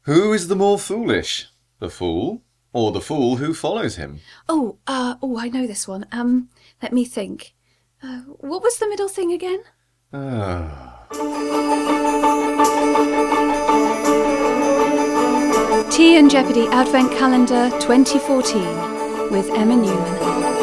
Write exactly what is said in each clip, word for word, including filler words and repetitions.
Who is the more foolish, the fool or the fool who follows him? Oh, uh, oh, I know this one. Um, let me think. Uh, what was the middle thing again? Ah. Tea and Jeopardy Advent Calendar twenty fourteen with Emma Newman.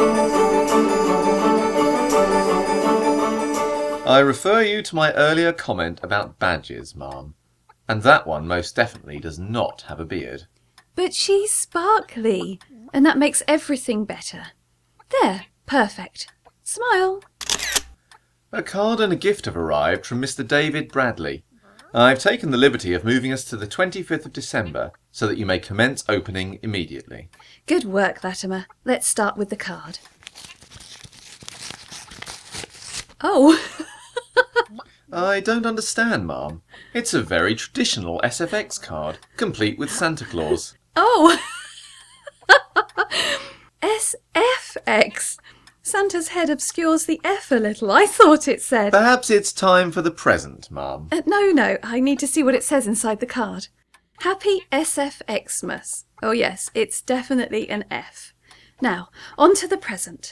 I refer you to my earlier comment about badges, ma'am. And that one most definitely does not have a beard. But she's sparkly, and that makes everything better. There, perfect. Smile. A card and a gift have arrived from Mister David Bradley. I've taken the liberty of moving us to the twenty-fifth of December so that you may commence opening immediately. Good work, Latimer. Let's start with the card. Oh. I don't understand, ma'am. It's a very traditional S F X card, complete with Santa Claus. Oh. S F X. Santa's head obscures the F a little. I thought it said... Perhaps it's time for the present, ma'am. Uh, no, no. I need to see what it says inside the card. Happy S F Xmas. Oh yes, it's definitely an F. Now, on to the present.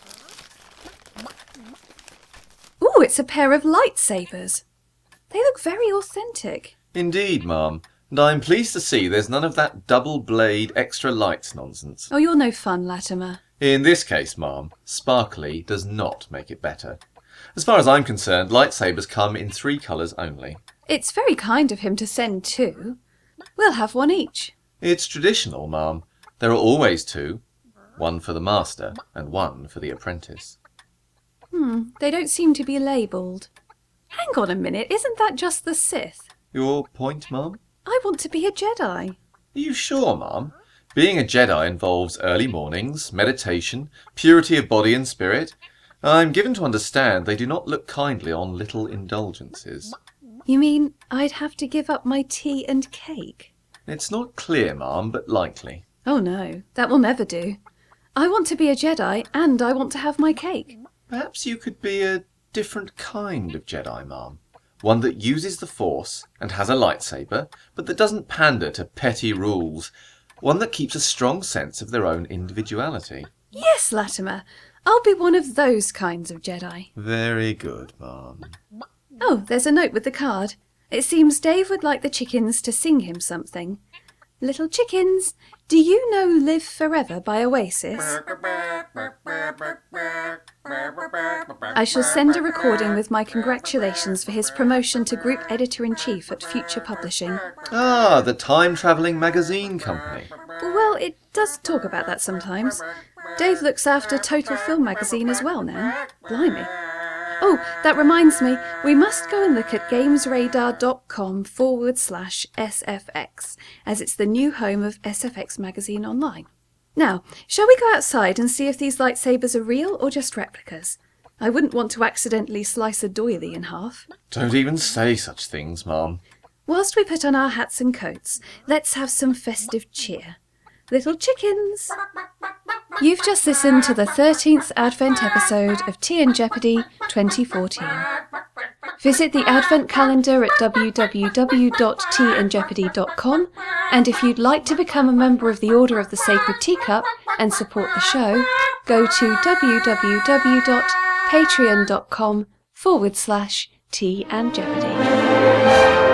Ooh, it's a pair of lightsabers. They look very authentic. Indeed, ma'am. And I'm pleased to see there's none of that double blade extra lights nonsense. Oh, you're no fun, Latimer. In this case, ma'am, sparkly does not make it better. As far as I'm concerned, lightsabers come in three colours only. It's very kind of him to send two. We'll have one each. It's traditional, ma'am. There are always two. One for the master and one for the apprentice. Hmm, they don't seem to be labelled. Hang on a minute, isn't that just the Sith? Your point, ma'am? I want to be a Jedi. Are you sure, ma'am? Being a Jedi involves early mornings, meditation, purity of body and spirit. I'm given to understand they do not look kindly on little indulgences. You mean I'd have to give up my tea and cake? It's not clear, ma'am, but likely. Oh no, that will never do. I want to be a Jedi and I want to have my cake. Perhaps you could be a different kind of Jedi, ma'am. One that uses the Force and has a lightsaber, but that doesn't pander to petty rules. One that keeps a strong sense of their own individuality. Yes, Latimer. I'll be one of those kinds of Jedi. Very good, ma'am. Oh, there's a note with the card. It seems Dave would like the chickens to sing him something. Little chickens, do you know Live Forever by Oasis? I shall send a recording with my congratulations for his promotion to Group Editor-in-Chief at Future Publishing. Ah, the time-travelling magazine company. Well, it does talk about that sometimes. Dave looks after Total Film magazine as well now. Blimey. Oh, that reminds me, we must go and look at gamesradar.com forward slash SFX, as it's the new home of S F X magazine online. Now, shall we go outside and see if these lightsabers are real or just replicas? I wouldn't want to accidentally slice a doily in half. Don't even say such things, ma'am. Whilst we put on our hats and coats, let's have some festive cheer. Little chickens! You've just listened to the thirteenth Advent episode of Tea and Jeopardy twenty fourteen. Visit the Advent calendar at w w w dot tea and jeopardy dot com, and if you'd like to become a member of the Order of the Sacred Teacup and support the show, go to w w w dot patreon dot com forward slash tea and jeopardy.